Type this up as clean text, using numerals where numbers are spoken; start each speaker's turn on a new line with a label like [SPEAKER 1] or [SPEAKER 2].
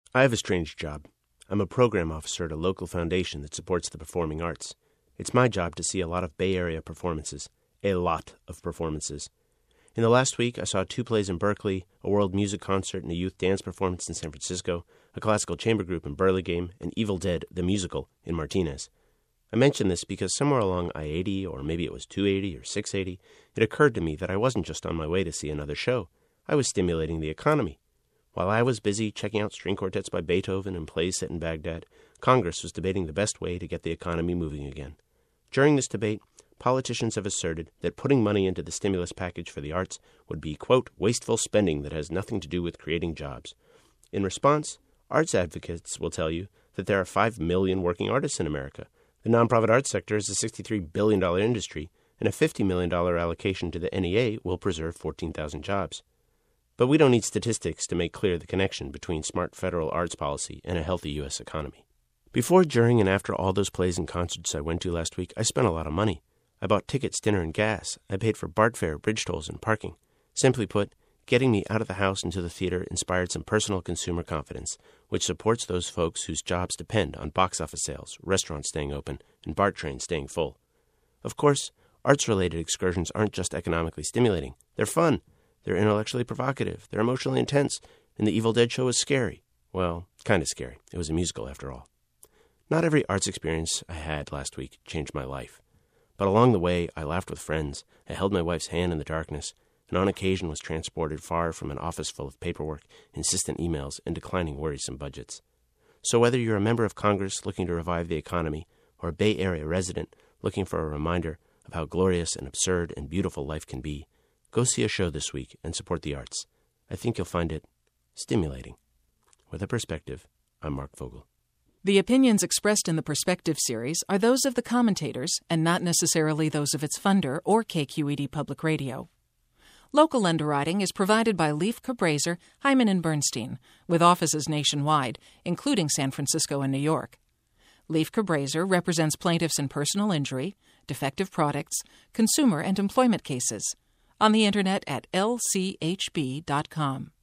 [SPEAKER 1] I have a strange job. I'm a program officer at a local foundation that supports the performing arts. It's my job to see a lot of Bay Area performances. A lot of performances. In the last week, I saw 2 plays in Berkeley, a world music concert and a youth dance performance in San Francisco, a classical chamber group in Burlingame, and Evil Dead, the musical, in Martinez. I mention this because somewhere along I-80, or maybe it was 280 or 680, it occurred to me that I wasn't just on my way to see another show. I was stimulating the economy. While I was busy checking out string quartets by Beethoven and plays set in Baghdad, Congress was debating the best way to get the economy moving again. During this debate, politicians have asserted that putting money into the stimulus package for the arts would be, quote, wasteful spending that has nothing to do with creating jobs. In response, arts advocates will tell you that there are 5 million working artists in America. The nonprofit arts sector is a $63 billion industry, and a $50 million allocation to the NEA will preserve 14,000 jobs. But we don't need statistics to make clear the connection between smart federal arts policy and a healthy U.S. economy. Before, during, and after all those plays and concerts I went to last week, I spent a lot of money. I bought tickets, dinner, and gas. I paid for BART fare, bridge tolls, and parking. Simply put, getting me out of the house into the theater inspired some personal consumer confidence, which supports those folks whose jobs depend on box office sales, restaurants staying open, and BART trains staying full. Of course, arts-related excursions aren't just economically stimulating. They're fun. They're intellectually provocative. They're emotionally intense. And the Evil Dead show was scary. Well, kind of scary. It was a musical, after all. Not every arts experience I had last week changed my life. But along the way, I laughed with friends, I held my wife's hand in the darkness, and on occasion was transported far from an office full of paperwork, insistent emails, and declining worrisome budgets. So whether you're a member of Congress looking to revive the economy, or a Bay Area resident looking for a reminder of how glorious and absurd and beautiful life can be, go see a show this week and support the arts. I think you'll find it stimulating. With a Perspective, I'm Mark Vogel.
[SPEAKER 2] The opinions expressed in the Perspective series are those of the commentators and not necessarily those of its funder or KQED Public Radio. Local underwriting is provided by Leif Cabraser, Hyman & Bernstein, with offices nationwide, including San Francisco and New York. Leif Cabraser represents plaintiffs in personal injury, defective products, consumer and employment cases. On the Internet at lchb.com.